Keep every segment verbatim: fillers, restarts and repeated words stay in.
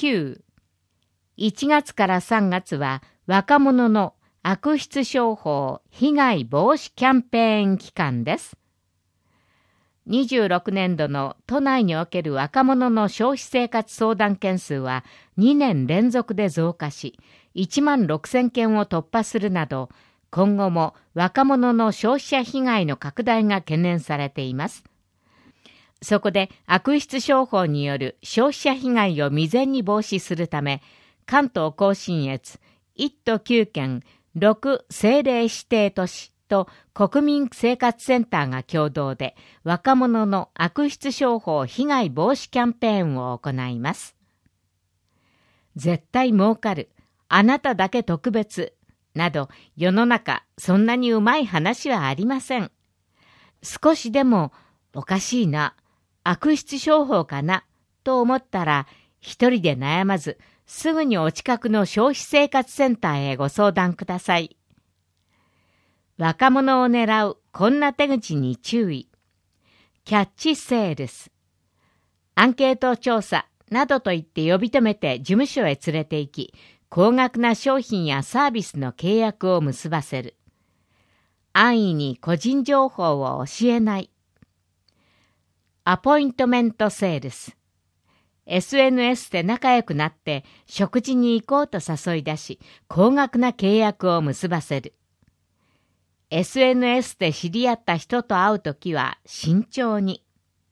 きゅう、いちがつからさんがつは若者の悪質商法被害防止キャンペーン期間です。にじゅうろくねんどの都内における若者の消費生活相談件数はにねん連続で増加し、いちまんろくせんけんを突破するなど、今後も若者の消費者被害の拡大が懸念されています。そこで悪質商法による消費者被害を未然に防止するため、関東甲信越いっときゅうけんろく政令指定都市と国民生活センターが共同で若者の悪質商法被害防止キャンペーンを行います。絶対儲かる、あなただけ特別など、世の中そんなにうまい話はありません。少しでもおかしいな、悪質商法かなと思ったら、一人で悩まずすぐにお近くの消費生活センターへご相談ください。若者を狙うこんな手口に注意。キャッチセールス。アンケート調査などと言って呼び止めて事務所へ連れて行き、高額な商品やサービスの契約を結ばせる。安易に個人情報を教えない。アポイントメントセールス。エスエヌエス で仲良くなって食事に行こうと誘い出し、高額な契約を結ばせる。エスエヌエス で知り合った人と会うときは慎重に。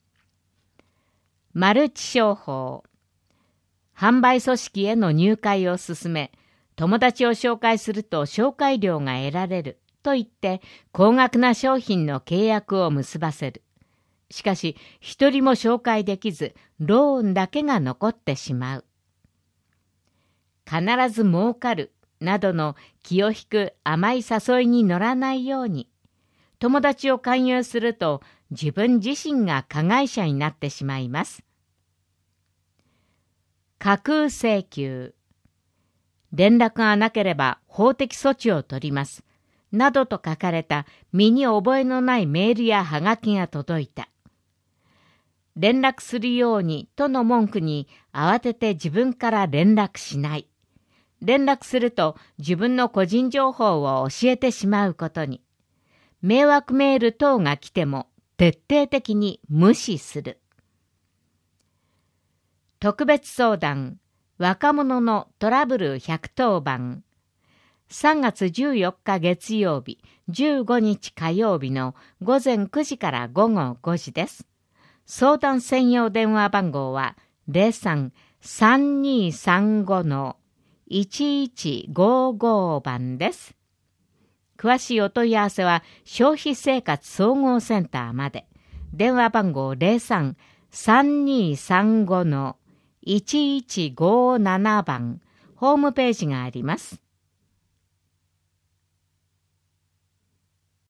マルチ商法。販売組織への入会を進め、友達を紹介すると紹介料が得られると言って高額な商品の契約を結ばせる。しかし一人も紹介できず、ローンだけが残ってしまう。必ず儲かるなどの気を引く甘い誘いに乗らないように。友達を勧誘すると自分自身が加害者になってしまいます。架空請求。連絡がなければ法的措置を取ります。などと書かれた身に覚えのないメールやはがきが届いた。連絡するようにとの文句に慌てて自分から連絡しない。連絡すると自分の個人情報を教えてしまうことに。迷惑メール等が来ても徹底的に無視する。特別相談、若者のトラブルひゃくとおばん。さんがつじゅうよっか月曜日、じゅうごにち火曜日のごぜんくじからごごごじです。相談専用電話番号は ゼロさん さんにーさんご いちいちごご 番です。詳しいお問い合わせは消費生活総合センターまで。電話番号 ゼロさん さんにーさんご いちいちごなな 番、ホームページがあります。